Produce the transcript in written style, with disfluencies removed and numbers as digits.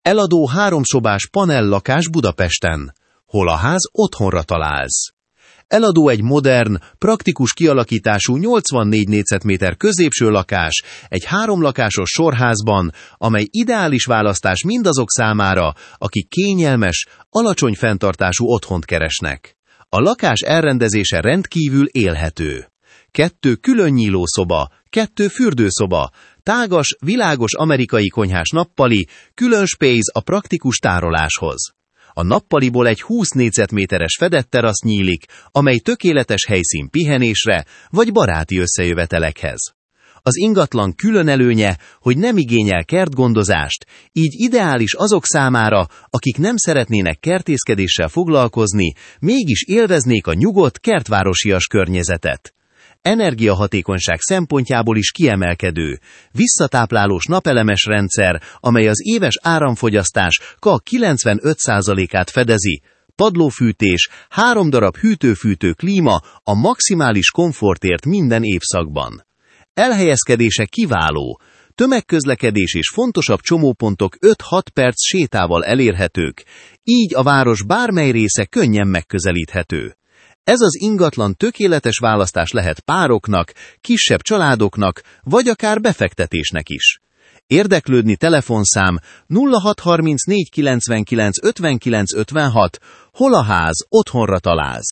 Eladó 3 szobás panellakás Budapesten. Hol a ház, otthonra találsz. Eladó egy modern, praktikus kialakítású 84 négyzetméter középső lakás egy 3 lakásos sorházban, amely ideális választás mindazok számára, akik kényelmes, alacsony fenntartású otthont keresnek. A lakás elrendezése rendkívül élhető. 2 különnyíló szoba, 2 fürdőszoba, tágas, világos amerikai konyhás nappali, külön space a praktikus tároláshoz. A nappaliból egy 20 négyzetméteres fedett terasz nyílik, amely tökéletes helyszín pihenésre vagy baráti összejövetelekhez. Az ingatlan külön előnye, hogy nem igényel kertgondozást, így ideális azok számára, akik nem szeretnének kertészkedéssel foglalkozni, mégis élveznék a nyugodt, kertvárosias környezetet. Energiahatékonyság szempontjából is kiemelkedő, visszatáplálós napelemes rendszer, amely az éves áramfogyasztás 95%-át fedezi, padlófűtés, 3 darab hűtő-fűtő klíma a maximális komfortért minden évszakban. Elhelyezkedése kiváló, tömegközlekedés és fontosabb csomópontok 5-6 perc sétával elérhetők, így a város bármely része könnyen megközelíthető. Ez az ingatlan tökéletes választás lehet pároknak, kisebb családoknak, vagy akár befektetésnek is. Érdeklődni telefonszám 0634 99 59 56, hol a ház, otthonra találsz.